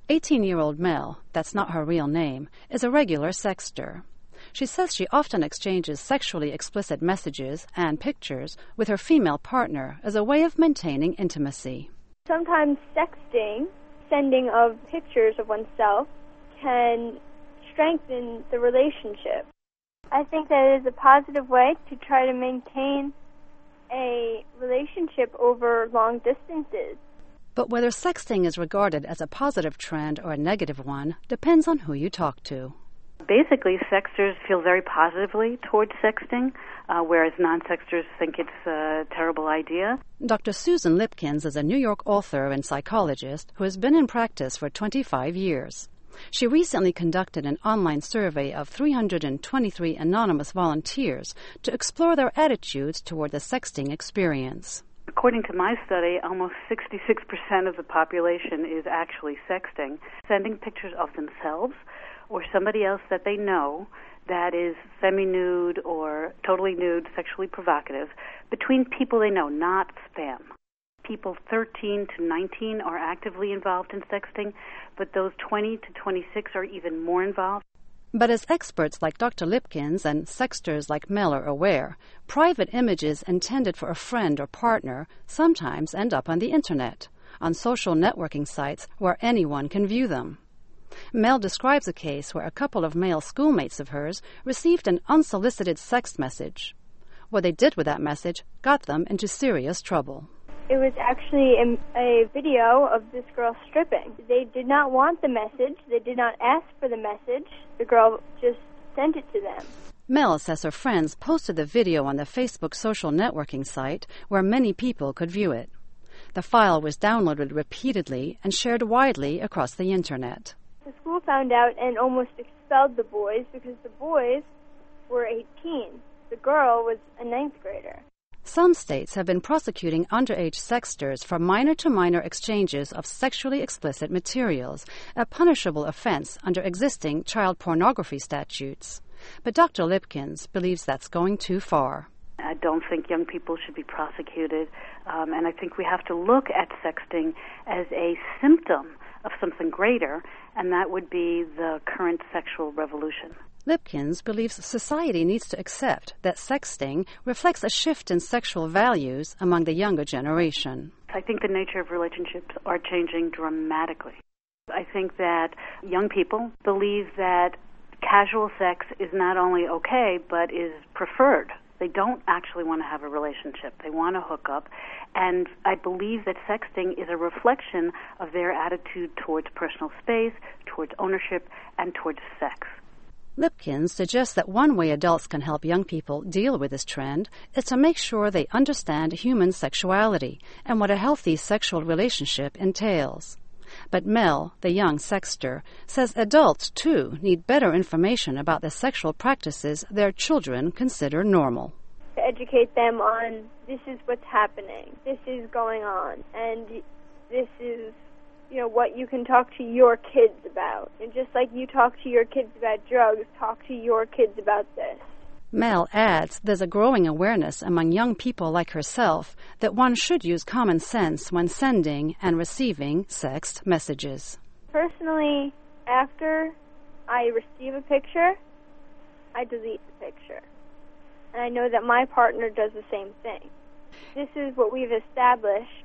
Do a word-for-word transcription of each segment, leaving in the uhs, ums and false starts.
eighteen-year-old Mel, that's not her real name, is a regular sexter. She says she often exchanges sexually explicit messages and pictures with her female partner as a way of maintaining intimacy. Sometimes sexting, sending of pictures of oneself, can strengthen the relationship. I think that it is a positive way to try to maintain a relationship over long distances. But whether sexting is regarded as a positive trend or a negative one depends on who you talk to. Basically, sexters feel very positively towards sexting, uh, whereas non-sexters think it's a terrible idea. Doctor Susan Lipkins is a New York author and psychologist who has been in practice for twenty-five years. She recently conducted an online survey of three hundred twenty-three anonymous volunteers to explore their attitudes toward the sexting experience. According to my study, almost sixty-six percent of the population is actually sexting, sending pictures of themselves or somebody else that they know that is semi-nude or totally nude, sexually provocative, between people they know, not spam. People thirteen to nineteen are actively involved in sexting, but those twenty to twenty-six are even more involved. But as experts like Doctor Lipkins and sexters like Mel are aware, private images intended for a friend or partner sometimes end up on the Internet, on social networking sites where anyone can view them. Mel describes a case where a couple of male schoolmates of hers received an unsolicited sex message. What they did with that message got them into serious trouble. It was actually a, a video of this girl stripping. They did not want the message. They did not ask for the message. The girl just sent it to them. Mel says her friends posted the video on the Facebook social networking site where many people could view it. The file was downloaded repeatedly and shared widely across the Internet. The school found out and almost expelled the boys because the boys were eighteen. The girl was a ninth grader. Some states have been prosecuting underage sexters for minor-to-minor exchanges of sexually explicit materials, a punishable offense under existing child pornography statutes. But Doctor Lipkins believes that's going too far. I don't think young people should be prosecuted, um, and I think we have to look at sexting as a symptom of something greater, and that would be the current sexual revolution. Lipkins believes society needs to accept that sexting reflects a shift in sexual values among the younger generation. I think the nature of relationships are changing dramatically. I think that young people believe that casual sex is not only okay, but is preferred. They don't actually want to have a relationship. They want to hook up. And I believe that sexting is a reflection of their attitude towards personal space, towards ownership, and towards sex. Lipkins suggests that one way adults can help young people deal with this trend is to make sure they understand human sexuality and what a healthy sexual relationship entails. But Mel, the young sexter, says adults, too, need better information about the sexual practices their children consider normal. To educate them on this is what's happening, this is going on, and this is, you know, what you can talk to your kids about. And just like you talk to your kids about drugs, talk to your kids about this. Mel adds there's a growing awareness among young people like herself that one should use common sense when sending and receiving sext messages. Personally, after I receive a picture, I delete the picture. And I know that my partner does the same thing. This is what we've established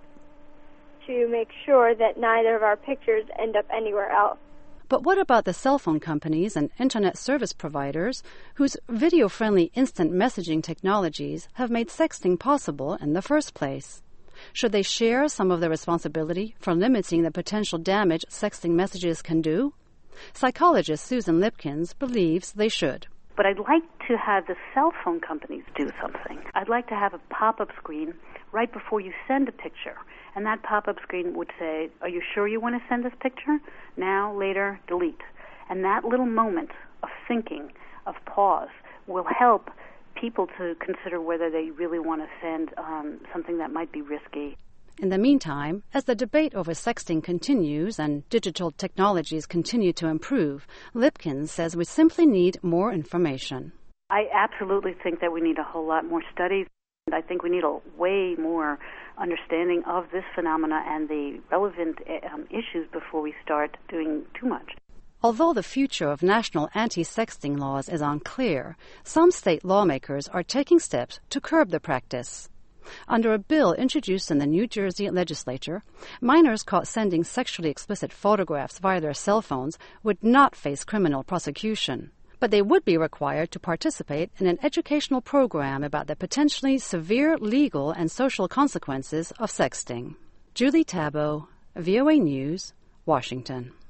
to make sure that neither of our pictures end up anywhere else. But what about the cell phone companies and Internet service providers whose video-friendly instant messaging technologies have made sexting possible in the first place? Should they share some of the responsibility for limiting the potential damage sexting messages can do? Psychologist Susan Lipkins believes they should. But I'd like to have the cell phone companies do something. I'd like to have a pop-up screen right before you send a picture. And that pop-up screen would say, are you sure you want to send this picture? Now, later, delete. And that little moment of thinking, of pause, will help people to consider whether they really want to send um, something that might be risky. In the meantime, as the debate over sexting continues and digital technologies continue to improve, Lipkins says we simply need more information. I absolutely think that we need a whole lot more studies. I think we need a way more understanding of this phenomena and the relevant um, issues before we start doing too much. Although the future of national anti-sexting laws is unclear, some state lawmakers are taking steps to curb the practice. Under a bill introduced in the New Jersey legislature, minors caught sending sexually explicit photographs via their cell phones would not face criminal prosecution, but they would be required to participate in an educational program about the potentially severe legal and social consequences of sexting. Julie Tabo, V O A News, Washington.